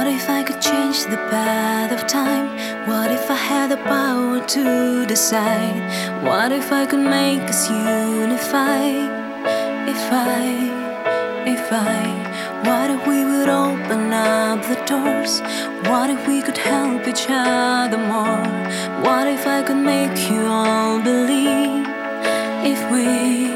What if I could change the path of time? What if I had the power to decide? What if I could make us unify? What if we would open up the doors? What if we could help each other more? What if I could make you all believe? If we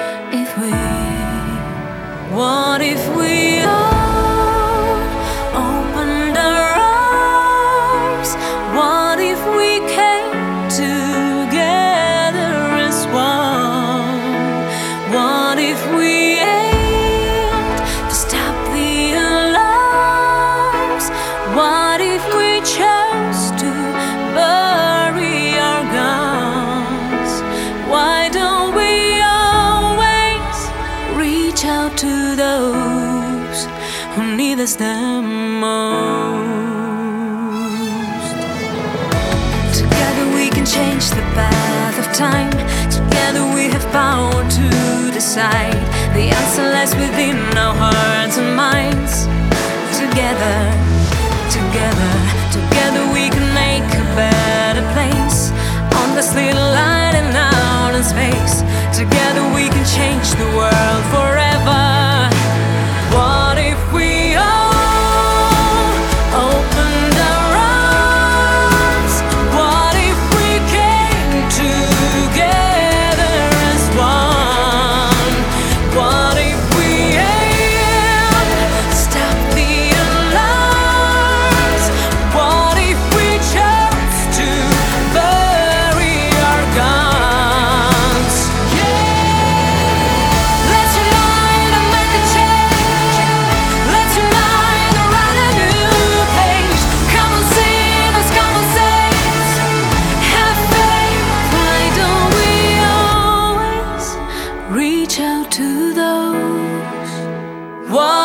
What if we all opened our arms? What if we came together as one? What if we aimed to stop the alarms? What if we chose to bury our guns? Why don't we always reach out to those who need us the most? Together we can change the path of time. Together we have power to decide. The answer lies within our hearts and minds. Together we can make a better place on this little island out in space. Together we can change the world forever. What if we all opened our arms? What if we came together as one? What if we aimed to stop the alarms? What if we chose to bury our guns? Let's unite and make a change. Let's unite and write a new page. Come on, sing us, come on, saints. Have faith. Why don't we always reach out to those? What